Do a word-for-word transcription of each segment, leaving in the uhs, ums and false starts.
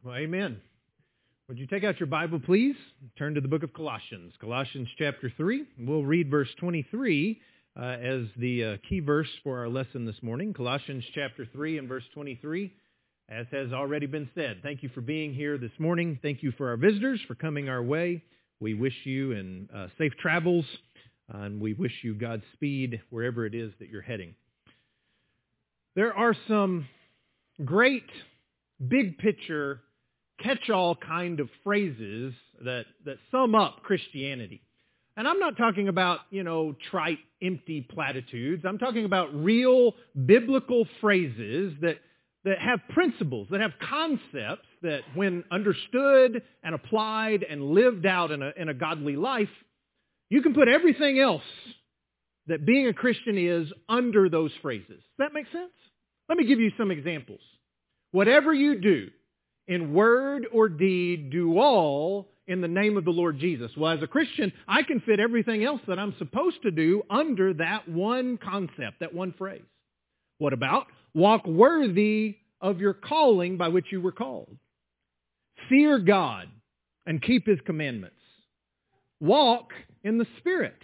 Well, amen. Would you take out your Bible, please? Turn to the book of Colossians, Colossians chapter three. We'll read verse twenty-three uh, as the uh, key verse for our lesson this morning. Colossians chapter three and verse twenty-three, as has already been said. Thank you for being here this morning. Thank you for our visitors for coming our way. We wish you in uh, safe travels, uh, and we wish you Godspeed wherever it is that you're heading. There are some great big picture catch-all kind of phrases that, that sum up Christianity. And I'm not talking about, you know, trite, empty platitudes. I'm talking about real biblical phrases that, that have principles, that have concepts that when understood and applied and lived out in a, in a godly life, you can put everything else that being a Christian is under those phrases. Does that make sense? Let me give you some examples. Whatever you do, in word or deed, do all in the name of the Lord Jesus. Well, as a Christian, I can fit everything else that I'm supposed to do under that one concept, that one phrase. What about walk worthy of your calling by which you were called? Fear God and keep His commandments. Walk in the Spirit.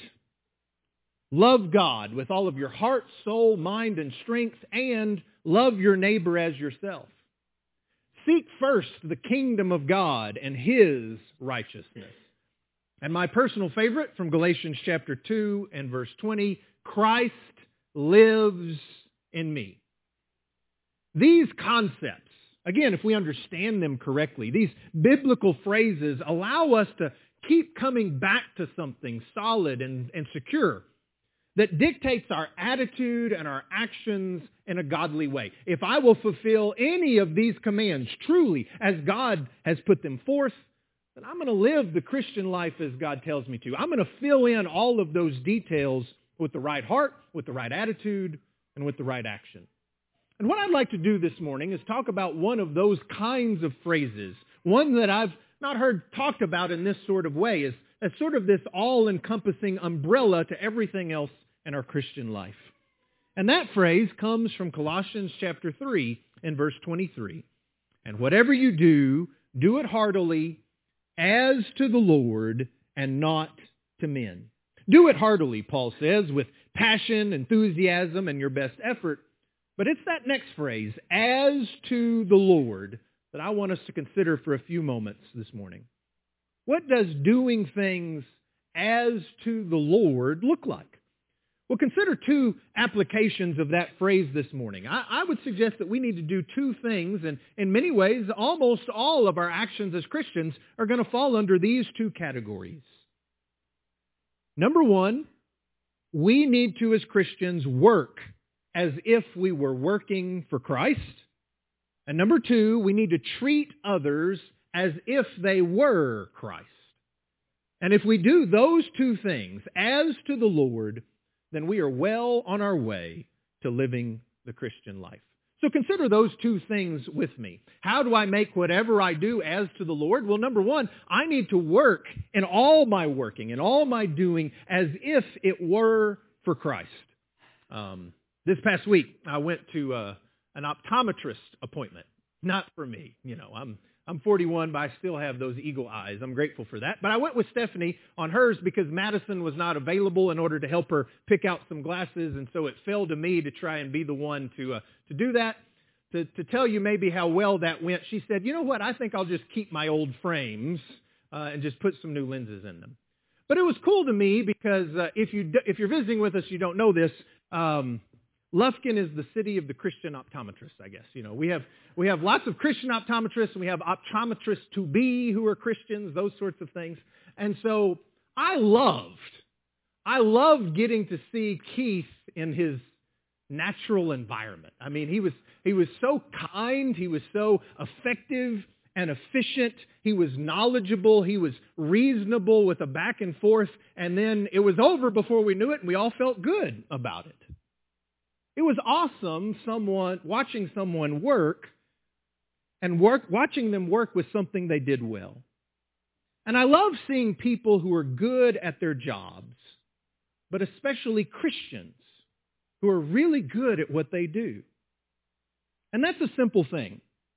Love God with all of your heart, soul, mind, and strength, and love your neighbor as yourself. Seek first the kingdom of God and His righteousness. And my personal favorite from Galatians chapter two and verse twenty, Christ lives in me. These concepts, again, if we understand them correctly, these biblical phrases allow us to keep coming back to something solid and, and secure that dictates our attitude and our actions in a godly way. If I will fulfill any of these commands truly as God has put them forth, then I'm going to live the Christian life as God tells me to. I'm going to fill in all of those details with the right heart, with the right attitude, and with the right action. And what I'd like to do this morning is talk about one of those kinds of phrases, one that I've not heard talked about in this sort of way, is as sort of this all-encompassing umbrella to everything else in our Christian life. And that phrase comes from Colossians chapter three and verse twenty-three. And whatever you do, do it heartily as to the Lord and not to men. Do it heartily, Paul says, with passion, enthusiasm, and your best effort. But it's that next phrase, as to the Lord, that I want us to consider for a few moments this morning. What does doing things as to the Lord look like? Well, consider two applications of that phrase this morning. I, I would suggest that we need to do two things, and in many ways, almost all of our actions as Christians are going to fall under these two categories. Number one, we need to, as Christians, work as if we were working for Christ. And number two, we need to treat others as if they were Christ. And if we do those two things as to the Lord, then we are well on our way to living the Christian life. So consider those two things with me. How do I make whatever I do as to the Lord? Well, number one, I need to work in all my working, in all my doing, as if it were for Christ. Um, this past week, I went to uh, an optometrist appointment. Not for me, you know, I'm I'm forty-one, but I still have those eagle eyes. I'm grateful for that. But I went with Stephanie on hers because Madison was not available in order to help her pick out some glasses, and so it fell to me to try and be the one to uh, to do that. To, to tell you maybe how well that went, she said, you know what, I think I'll just keep my old frames uh, and just put some new lenses in them. But it was cool to me because uh, if, you, if you're visiting with us, you don't know this, um, Lufkin is the city of the Christian optometrists, I guess. You know, we have we have lots of Christian optometrists, and we have optometrists to be who are Christians, those sorts of things. And so I loved, I loved getting to see Keith in his natural environment. I mean, he was he was so kind, he was so effective and efficient, he was knowledgeable, he was reasonable with a back and forth, and then it was over before we knew it, and we all felt good about it. It was awesome someone watching someone work and work, watching them work with something they did well. And I love seeing people who are good at their jobs, but especially Christians who are really good at what they do. And that's a simple thing.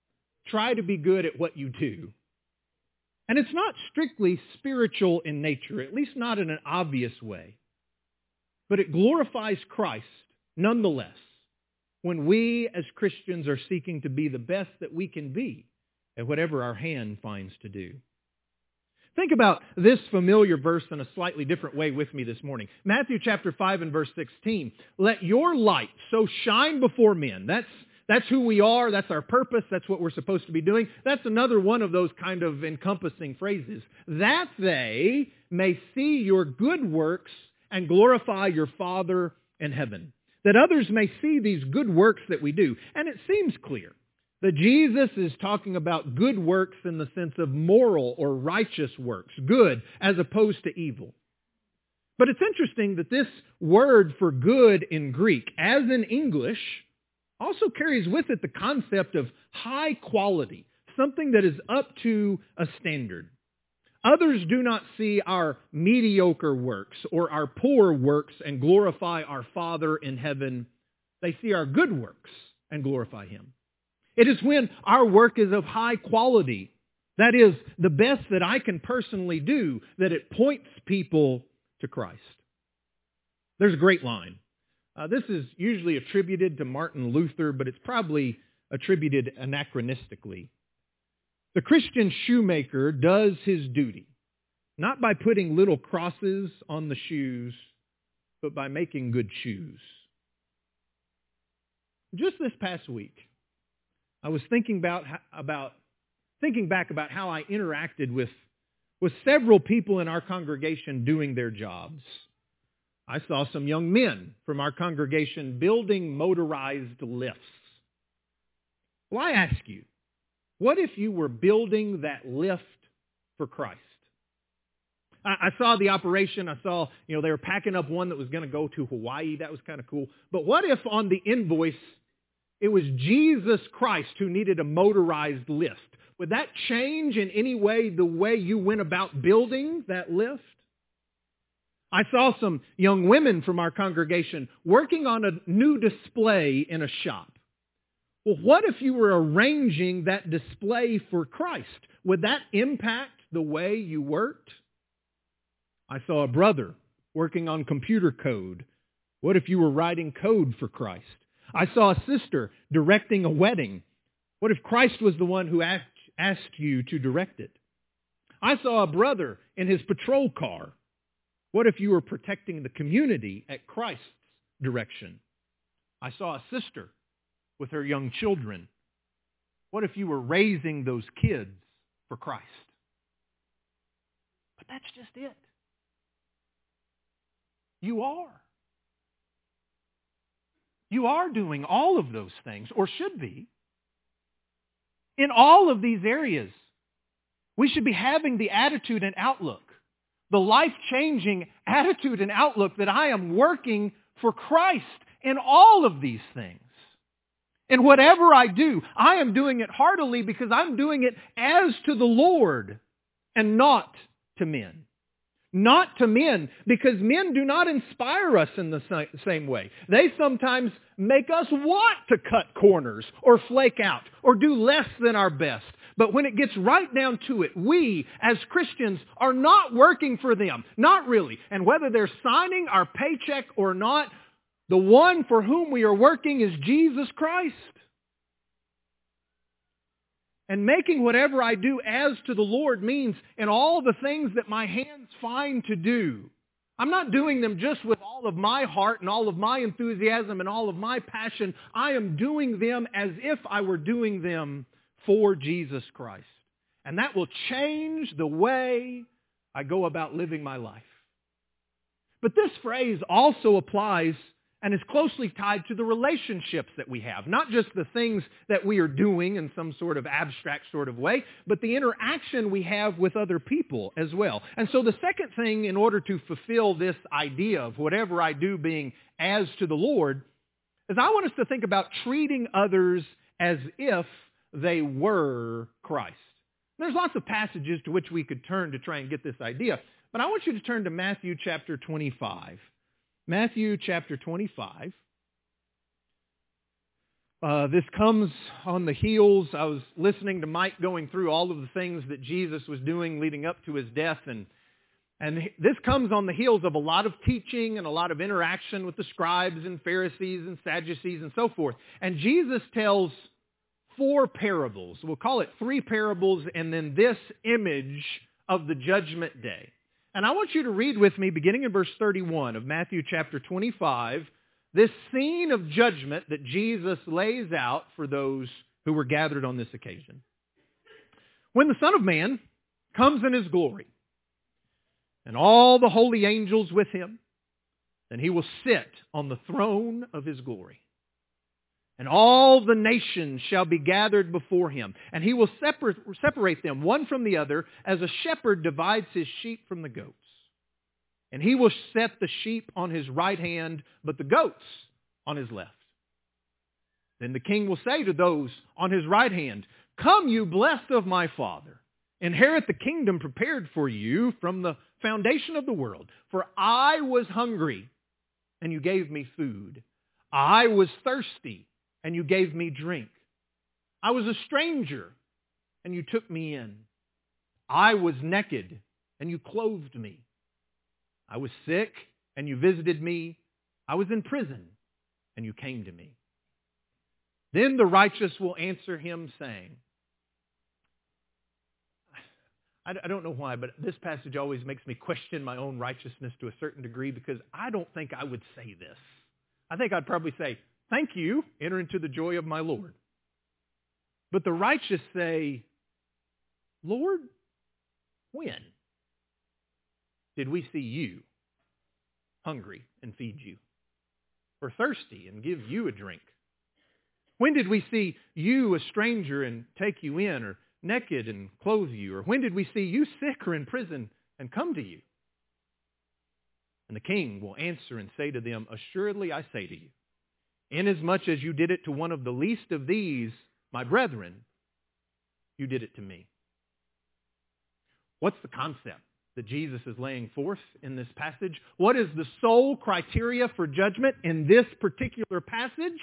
try to be good at what you do. And it's not strictly spiritual in nature, at least not in an obvious way. But it glorifies Christ nonetheless when we as Christians are seeking to be the best that we can be at whatever our hand finds to do. Think about this familiar verse in a slightly different way with me this morning. Matthew chapter five and verse sixteen. Let your light so shine before men. That's, that's who we are. That's our purpose. That's what we're supposed to be doing. That's another one of those kind of encompassing phrases. That they may see your good works and glorify your Father in heaven. That others may see these good works that we do. And it seems clear that Jesus is talking about good works in the sense of moral or righteous works, good as opposed to evil. But it's interesting that this word for good in Greek, as in English, also carries with it the concept of high quality, something that is up to a standard. Others do not see our mediocre works or our poor works and glorify our Father in heaven. They see our good works and glorify Him. It is when our work is of high quality, that is, the best that I can personally do, that it points people to Christ. There's a great line. Uh, this is usually attributed to Martin Luther, but it's probably attributed anachronistically. The Christian shoemaker does his duty, not by putting little crosses on the shoes, but by making good shoes. Just this past week, I was thinking about, about thinking back about how I interacted with, with several people in our congregation doing their jobs. I saw some young men from our congregation building motorized lifts. Well, I ask you, what if you were building that lift for Christ? I, I saw the operation. I saw, you know, they were packing up one that was going to go to Hawaii. That was kind of cool. But what if on the invoice it was Jesus Christ who needed a motorized lift? Would that change in any way the way you went about building that lift? I saw some young women from our congregation working on a new display in a shop. Well, what if you were arranging that display for Christ? Would that impact the way you worked? I saw a brother working on computer code. What if you were writing code for Christ? I saw a sister directing a wedding. What if Christ was the one who asked, asked you to direct it? I saw a brother in his patrol car. What if you were protecting the community at Christ's direction? I saw a sister with her young children. What if you were raising those kids for Christ? But that's just it. You are. You are doing all of those things, or should be. In all of these areas, we should be having the attitude and outlook, the life-changing attitude and outlook that I am working for Christ in all of these things. And whatever I do, I am doing it heartily because I'm doing it as to the Lord and not to men. Not to men, because men do not inspire us in the same way. They sometimes make us want to cut corners or flake out or do less than our best. But when it gets right down to it, we as Christians are not working for them. Not really. And whether they're signing our paycheck or not, the one for whom we are working is Jesus Christ. And making whatever I do as to the Lord means in all the things that my hands find to do. I'm not doing them just with all of my heart and all of my enthusiasm and all of my passion. I am doing them as if I were doing them for Jesus Christ. And that will change the way I go about living my life. But this phrase also applies and is closely tied to the relationships that we have. Not just the things that we are doing in some sort of abstract sort of way, but the interaction we have with other people as well. And so the second thing, in order to fulfill this idea of whatever I do being as to the Lord, is I want us to think about treating others as if they were Christ. There's lots of passages to which we could turn to try and get this idea, but I want you to turn to Matthew chapter twenty-five. Matthew chapter twenty-five. Uh, this comes on the heels. I was listening to Mike going through all of the things that Jesus was doing leading up to his death, and and this comes on the heels of a lot of teaching and a lot of interaction with the scribes and Pharisees and Sadducees and so forth. And Jesus tells four parables. We'll call it three parables and then this image of the judgment day. And I want you to read with me, beginning in verse thirty-one of Matthew chapter twenty-five, this scene of judgment that Jesus lays out for those who were gathered on this occasion. When the Son of Man comes in His glory, and all the holy angels with Him, then He will sit on the throne of His glory. And all the nations shall be gathered before Him, and He will separ- separate them one from the other, as a shepherd divides his sheep from the goats. And He will set the sheep on His right hand, but the goats on His left. Then the King will say to those on His right hand, "Come, you blessed of my Father, inherit the kingdom prepared for you from the foundation of the world. For I was hungry, and you gave me food. I was thirsty, and you gave me drink. I was a stranger, and you took me in. I was naked, and you clothed me. I was sick, and you visited me. I was in prison, and you came to me." Then the righteous will answer Him, saying, I don't know why, but this passage always makes me question my own righteousness to a certain degree, because I don't think I would say this. I think I'd probably say, "Thank you, enter into the joy of my Lord." But the righteous say, "Lord, when did we see you hungry and feed you, or thirsty and give you a drink? When did we see you a stranger and take you in, or naked and clothe you? Or when did we see you sick or in prison and come to you?" And the King will answer and say to them, "Assuredly I say to you, inasmuch as you did it to one of the least of these, my brethren, you did it to me." What's the concept that Jesus is laying forth in this passage? What is the sole criteria for judgment in this particular passage?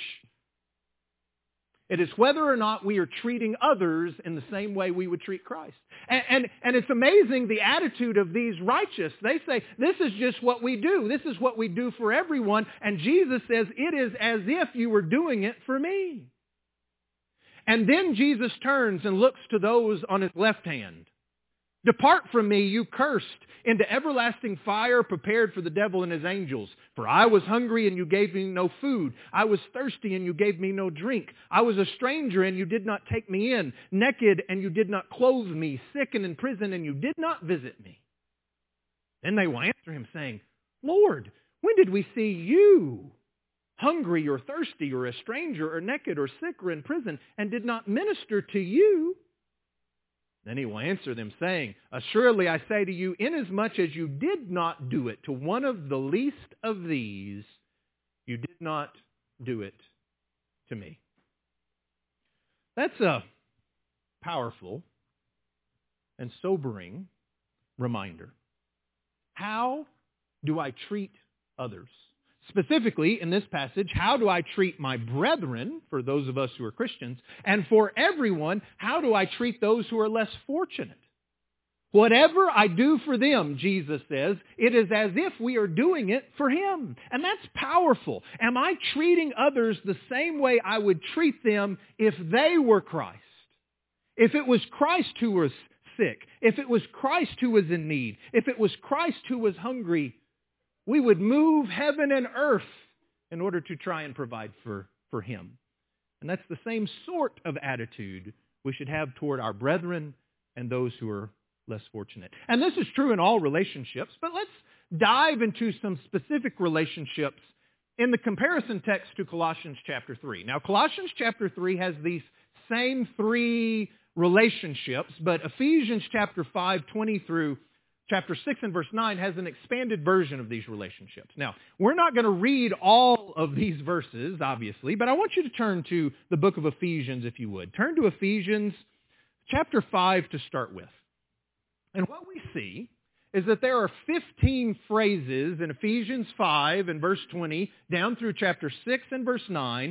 It is whether or not we are treating others in the same way we would treat Christ. And, and, and it's amazing the attitude of these righteous. They say, this is just what we do. This is what we do for everyone. And Jesus says, it is as if you were doing it for me. And then Jesus turns and looks to those on His left hand. "Depart from me, you cursed, into everlasting fire prepared for the devil and his angels. For I was hungry, and you gave me no food. I was thirsty, and you gave me no drink. I was a stranger, and you did not take me in. Naked, and you did not clothe me. Sick and in prison, and you did not visit me." Then they will answer Him, saying, "Lord, when did we see you hungry or thirsty or a stranger or naked or sick or in prison and did not minister to you?" Then He will answer them, saying, "Assuredly I say to you, inasmuch as you did not do it to one of the least of these, you did not do it to me." That's a powerful and sobering reminder. How do I treat others? Specifically, in this passage, how do I treat my brethren, for those of us who are Christians, and for everyone, how do I treat those who are less fortunate? Whatever I do for them, Jesus says, it is as if we are doing it for Him. And that's powerful. Am I treating others the same way I would treat them if they were Christ? If it was Christ who was sick, if it was Christ who was in need, if it was Christ who was hungry, we would move heaven and earth in order to try and provide for, for Him. And that's the same sort of attitude we should have toward our brethren and those who are less fortunate. And this is true in all relationships, but let's dive into some specific relationships in the comparison text to Colossians chapter three. Now, Colossians chapter three has these same three relationships, but Ephesians chapter five, twenty through chapter six and verse nine has an expanded version of these relationships. Now, we're not going to read all of these verses, obviously, but I want you to turn to the book of Ephesians, if you would. Turn to Ephesians chapter five to start with. And what we see is that there are fifteen phrases in Ephesians five and verse twenty down through chapter six and verse nine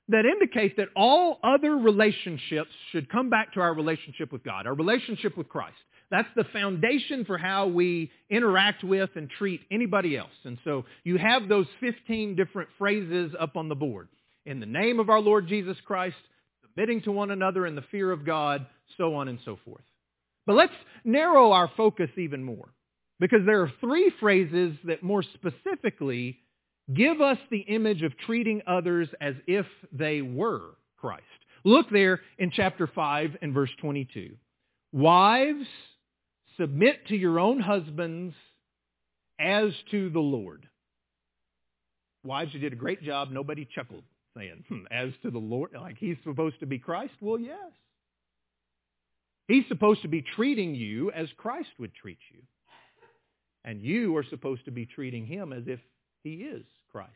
that indicate that all other relationships should come back to our relationship with God, our relationship with Christ. That's the foundation for how we interact with and treat anybody else. And so you have those fifteen different phrases up on the board. In the name of our Lord Jesus Christ, submitting to one another in the fear of God, so on and so forth. But let's narrow our focus even more, because there are three phrases that more specifically give us the image of treating others as if they were Christ. Look there in chapter five and verse twenty-two. Wives, submit to your own husbands as to the Lord. Wives, you did a great job. Nobody chuckled saying, hmm, as to the Lord, like he's supposed to be Christ? Well, yes. He's supposed to be treating you as Christ would treat you. And you are supposed to be treating him as if he is Christ.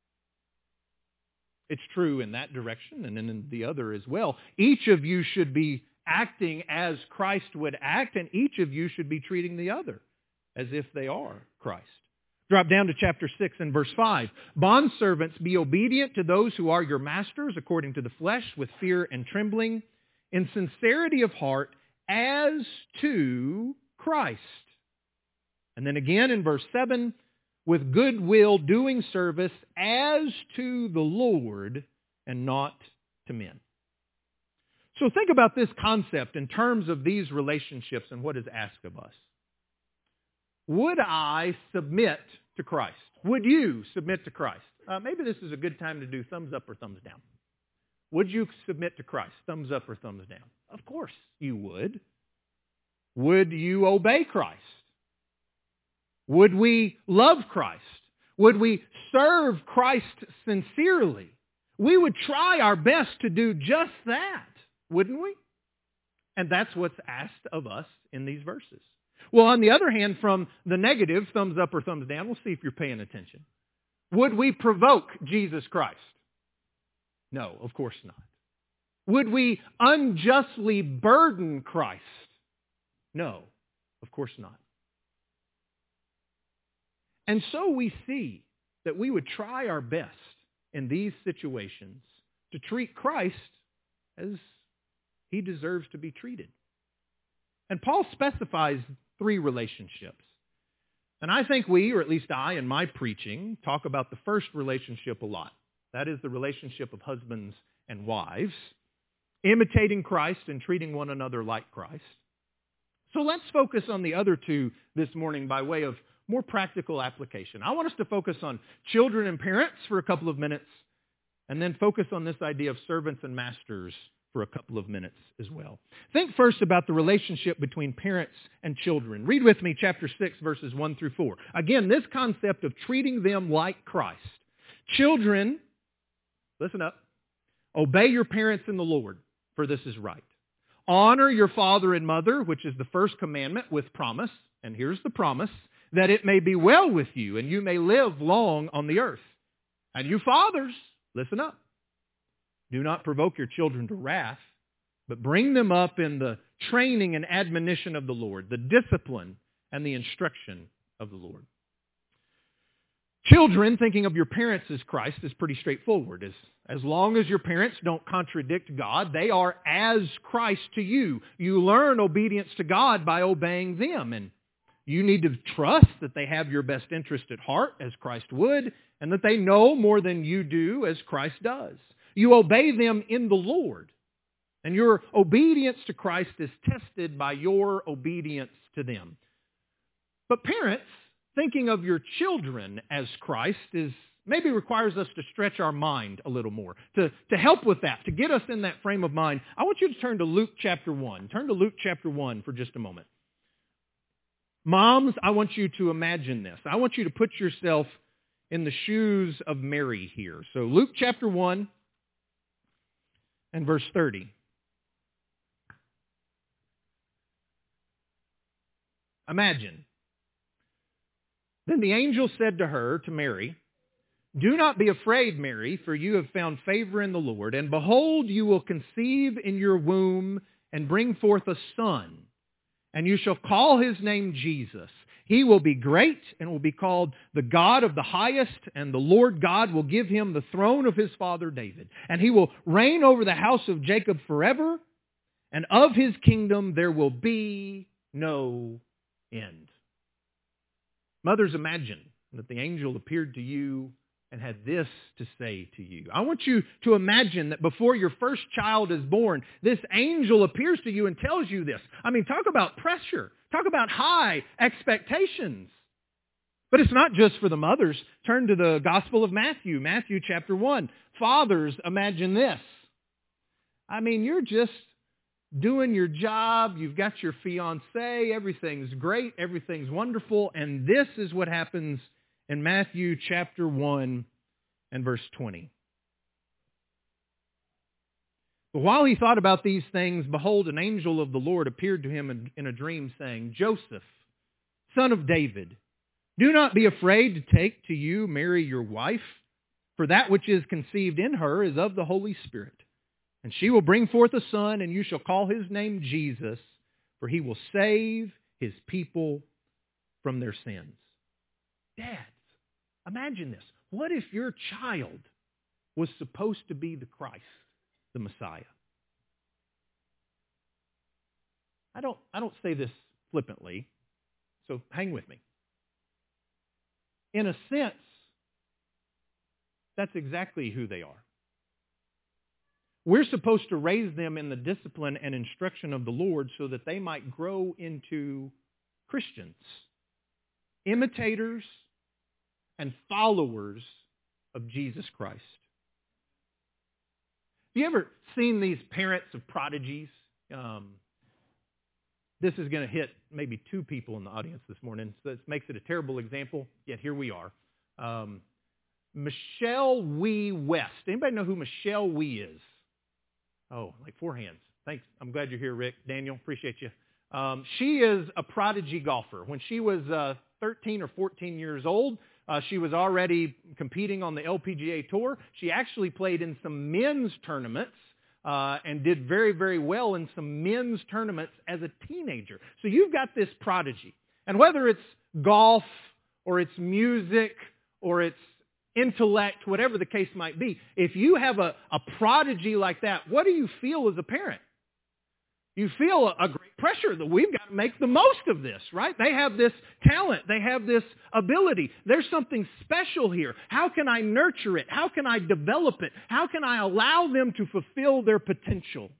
It's true in that direction and in the other as well. Each of you should be acting as Christ would act, and each of you should be treating the other as if they are Christ. Drop down to chapter six and verse five. Bondservants, be obedient to those who are your masters according to the flesh with fear and trembling, in sincerity of heart as to Christ. And then again in verse seven, with good will doing service as to the Lord and not to men. So think about this concept in terms of these relationships and what is asked of us. Would I submit to Christ? Would you submit to Christ? Uh, maybe this is a good time to do thumbs up or thumbs down. Would you submit to Christ? Thumbs up or thumbs down? Of course you would. Would you obey Christ? Would we love Christ? Would we serve Christ sincerely? We would try our best to do just that, wouldn't we? And that's what's asked of us in these verses. Well, on the other hand, from the negative, thumbs up or thumbs down, we'll see if you're paying attention. Would we provoke Jesus Christ? No, of course not. Would we unjustly burden Christ? No, of course not. And so we see that we would try our best in these situations to treat Christ as he deserves to be treated. And Paul specifies three relationships. And I think we, or at least I in my preaching, talk about the first relationship a lot. That is the relationship of husbands and wives, imitating Christ and treating one another like Christ. So let's focus on the other two this morning by way of more practical application. I want us to focus on children and parents for a couple of minutes, and then focus on this idea of servants and masters for a couple of minutes as well. Think first about the relationship between parents and children. Read with me chapter six, verses one through four. Again, this concept of treating them like Christ. Children, listen up, obey your parents in the Lord, for this is right. Honor your father and mother, which is the first commandment with promise, and here's the promise, that it may be well with you and you may live long on the earth. And you fathers, listen up. Do not provoke your children to wrath, but bring them up in the training and admonition of the Lord, the discipline and the instruction of the Lord. Children, thinking of your parents as Christ is pretty straightforward. As, as long as your parents don't contradict God, they are as Christ to you. You learn obedience to God by obeying them. And you need to trust that they have your best interest at heart, as Christ would, and that they know more than you do, as Christ does. You obey them in the Lord, and your obedience to Christ is tested by your obedience to them. But parents, thinking of your children as Christ is maybe requires us to stretch our mind a little more. To, to help with that, to get us in that frame of mind, I want you to turn to Luke chapter one. Turn to Luke chapter one for just a moment. Moms, I want you to imagine this. I want you to put yourself in the shoes of Mary here. So Luke chapter one and verse thirty. Imagine. Then the angel said to her, to Mary, do not be afraid, Mary, for you have found favor in the Lord. And behold, you will conceive in your womb and bring forth a son. And you shall call his name Jesus. He will be great and will be called the God of the highest, and the Lord God will give him the throne of his father David. And he will reign over the house of Jacob forever, and of his kingdom there will be no end. Mothers, imagine that the angel appeared to you and had this to say to you. I want you to imagine that before your first child is born, this angel appears to you and tells you this. I mean, talk about pressure. Talk about high expectations. But it's not just for the mothers. Turn to the Gospel of Matthew, Matthew chapter one. Fathers, imagine this. I mean, you're just doing your job. You've got your fiancé. Everything's great. Everything's wonderful. And this is what happens in Matthew chapter one and verse twenty. But while he thought about these things, behold, an angel of the Lord appeared to him in, in a dream, saying, Joseph, son of David, do not be afraid to take to you Mary your wife, for that which is conceived in her is of the Holy Spirit. And she will bring forth a son, and you shall call his name Jesus, for he will save his people from their sins. Dads, imagine this. What if your child was supposed to be the Christ, the Messiah? I don't, I don't say this flippantly, so hang with me. In a sense, that's exactly who they are. We're supposed to raise them in the discipline and instruction of the Lord so that they might grow into Christians, imitators and followers of Jesus Christ. Have you ever seen these parents of prodigies? Um, this is going to hit maybe two people in the audience this morning, so it makes it a terrible example, yet here we are. Um, Michelle Wee West. Anybody know who Michelle Wee is? Oh, like four hands. Thanks. I'm glad you're here, Rick. Daniel, appreciate you. Um, she is a prodigy golfer. When she was uh, thirteen or fourteen years old, uh, she was already competing on the L P G A Tour. She actually played in some men's tournaments uh, and did very, very well in some men's tournaments as a teenager. So you've got this prodigy. And whether it's golf or it's music or it's intellect, whatever the case might be, if you have a, a prodigy like that, what do you feel as a parent? You feel a, a great pressure that we've got to make the most of this, right? They have this talent. They have this ability. There's something special here. How can I nurture it? How can I develop it? How can I allow them to fulfill their potential?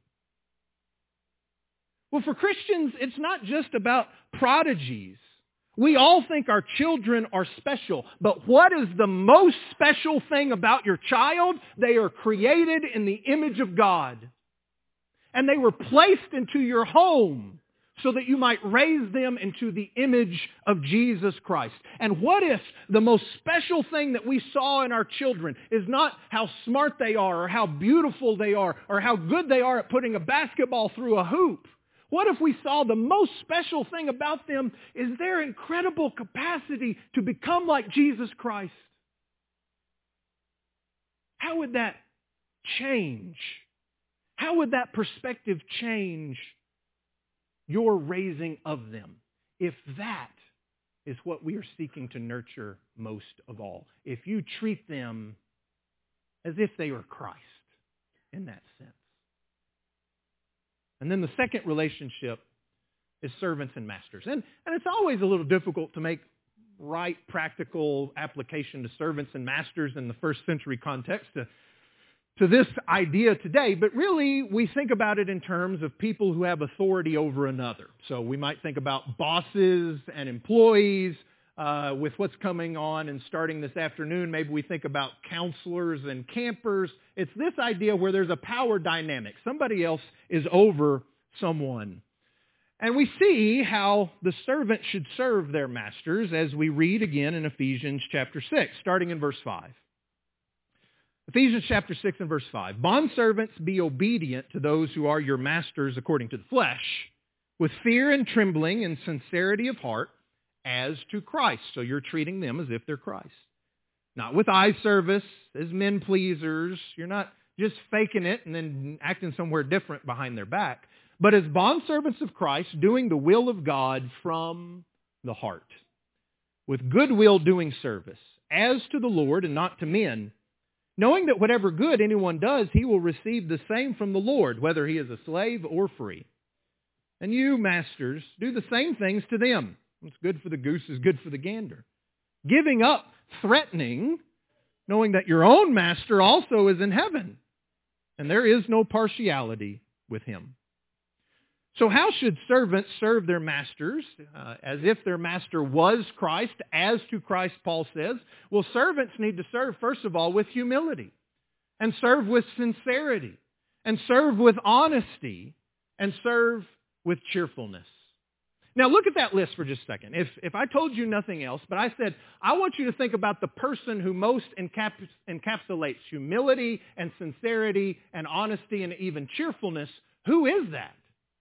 Well, for Christians, it's not just about prodigies. We all think our children are special, but what is the most special thing about your child? They are created in the image of God. And they were placed into your home so that you might raise them into the image of Jesus Christ. And what if the most special thing that we saw in our children is not how smart they are or how beautiful they are or how good they are at putting a basketball through a hoop? What if we saw the most special thing about them is their incredible capacity to become like Jesus Christ? How would that change? How would that perspective change your raising of them if that is what we are seeking to nurture most of all? If you treat them as if they were Christ in that sense. And then the second relationship is servants and masters. And, and it's always a little difficult to make right practical application to servants and masters in the first century context to, to this idea today. But really, we think about it in terms of people who have authority over another. So we might think about bosses and employees. Uh, with what's coming on and starting this afternoon, maybe we think about counselors and campers. It's this idea where there's a power dynamic. Somebody else is over someone. And we see how the servant should serve their masters as we read again in Ephesians chapter six, starting in verse five. Ephesians chapter six and verse five. Bondservants, be obedient to those who are your masters according to the flesh, with fear and trembling and sincerity of heart, as to Christ. So you're treating them as if they're Christ. Not with eye service, as men pleasers. You're not just faking it and then acting somewhere different behind their back. But as bondservants of Christ, doing the will of God from the heart. with goodwill doing service, as to the Lord and not to men, knowing that whatever good anyone does, he will receive the same from the Lord, whether he is a slave or free. And you, masters, do the same things to them. What's good for the goose is good for the gander. Giving up threatening, knowing that your own master also is in heaven, and there is no partiality with him. So how should servants serve their masters? Uh, as if their master was Christ, as to Christ, Paul says. Well, servants need to serve, first of all, with humility, and serve with sincerity, and serve with honesty, and serve with cheerfulness. Now look at that list for just a second. If, if I told you nothing else, but I said, I want you to think about the person who most encaps, encapsulates humility and sincerity and honesty and even cheerfulness, who is that?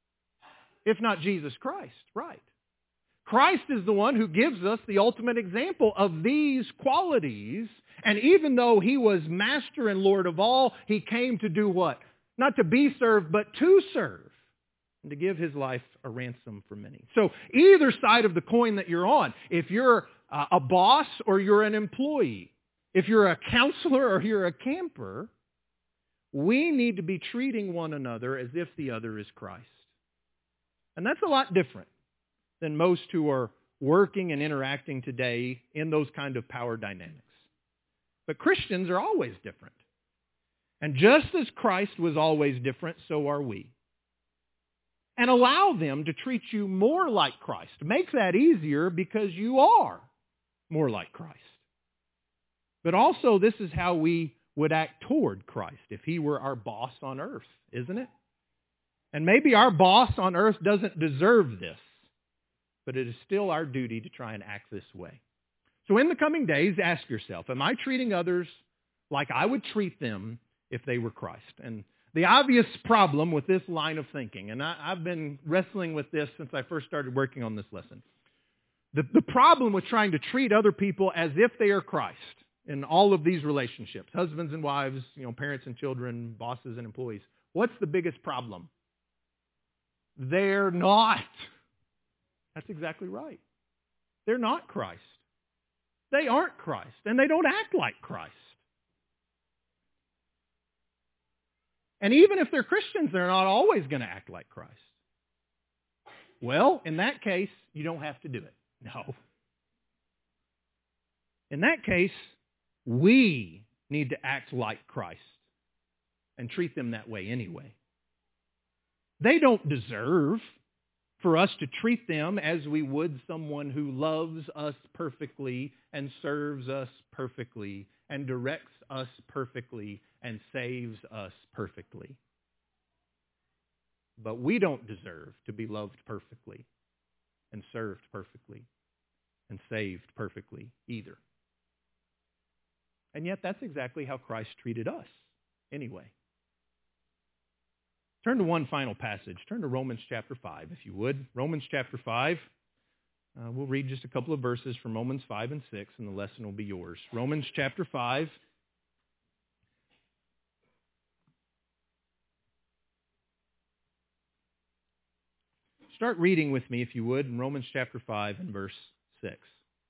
If not Jesus Christ, right? Christ is the one who gives us the ultimate example of these qualities. And even though he was master and Lord of all, he came to do what? Not to be served, but to serve. And to give his life a ransom for many. So either side of the coin that you're on, if you're a boss or you're an employee, if you're a counselor or you're a camper, we need to be treating one another as if the other is Christ. And that's a lot different than most who are working and interacting today in those kind of power dynamics. But Christians are always different. And just as Christ was always different, so are we. And allow them to treat you more like Christ. Make that easier because you are more like Christ. But also, this is how we would act toward Christ if he were our boss on earth, isn't it? And maybe our boss on earth doesn't deserve this, but it is still our duty to try and act this way. So in the coming days, ask yourself, am I treating others like I would treat them if they were Christ? And the obvious problem with this line of thinking, and I, I've been wrestling with this since I first started working on this lesson. The, the problem with trying to treat other people as if they are Christ in all of these relationships, husbands and wives, you know, parents and children, bosses and employees, what's the biggest problem? They're not. That's exactly right. They're not Christ. They aren't Christ, and they don't act like Christ. And even if they're Christians, they're not always going to act like Christ. Well, in that case, you don't have to do it. No. In that case, we need to act like Christ and treat them that way anyway. They don't deserve for us to treat them as we would someone who loves us perfectly and serves us perfectly and directs us perfectly and saves us perfectly. But we don't deserve to be loved perfectly and served perfectly and saved perfectly either. And yet that's exactly how Christ treated us anyway. Turn to one final passage. Turn to Romans chapter five, if you would. Romans chapter five. Uh, we'll read just a couple of verses from Romans five and six, and the lesson will be yours. Romans chapter five. Start reading with me, if you would, in Romans chapter five and verse six.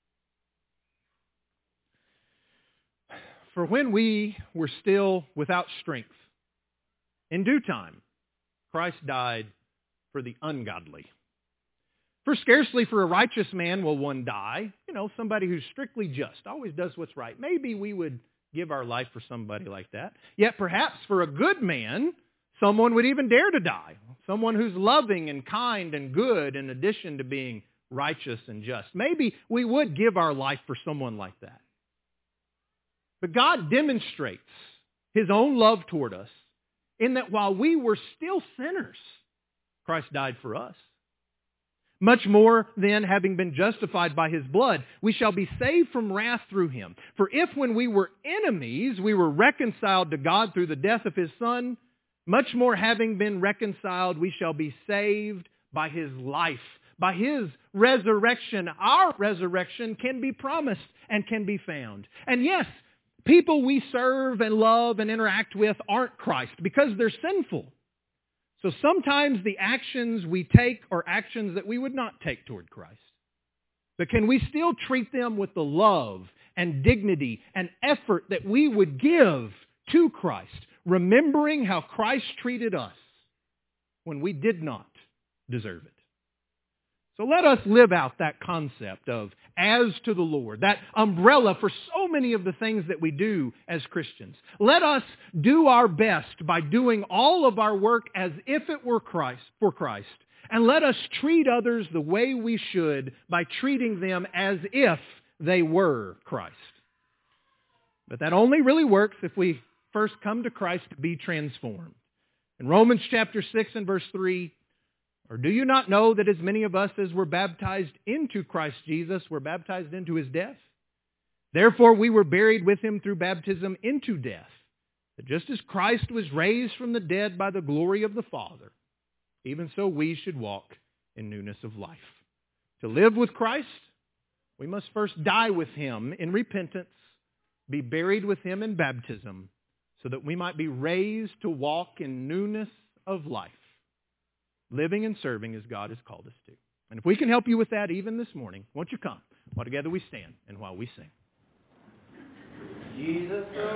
For when we were still without strength, in due time, Christ died for the ungodly. For scarcely for a righteous man will one die. You know, somebody who's strictly just, always does what's right. Maybe we would give our life for somebody like that. Yet perhaps for a good man, someone would even dare to die. Someone who's loving and kind and good in addition to being righteous and just. Maybe we would give our life for someone like that. But God demonstrates his own love toward us in that while we were still sinners, Christ died for us. Much more then, having been justified by his blood, we shall be saved from wrath through him. For if when we were enemies, we were reconciled to God through the death of his Son, much more having been reconciled, we shall be saved by his life. By his resurrection, our resurrection can be promised and can be found. And yes, people we serve and love and interact with aren't Christ because they're sinful. So sometimes the actions we take are actions that we would not take toward Christ. But can we still treat them with the love and dignity and effort that we would give to Christ, remembering how Christ treated us when we did not deserve it? So let us live out that concept of as to the Lord, that umbrella for so many of the things that we do as Christians. Let us do our best by doing all of our work as if it were Christ, for Christ. And let us treat others the way we should by treating them as if they were Christ. But that only really works if we first come to Christ to be transformed. In Romans chapter six and verse three, or do you not know that as many of us as were baptized into Christ Jesus were baptized into his death? Therefore we were buried with him through baptism into death, that just as Christ was raised from the dead by the glory of the Father, even so we should walk in newness of life. To live with Christ, we must first die with him in repentance, be buried with him in baptism, so that we might be raised to walk in newness of life, living and serving as God has called us to. And if we can help you with that even this morning, won't you come while together we stand and while we sing. Jesus.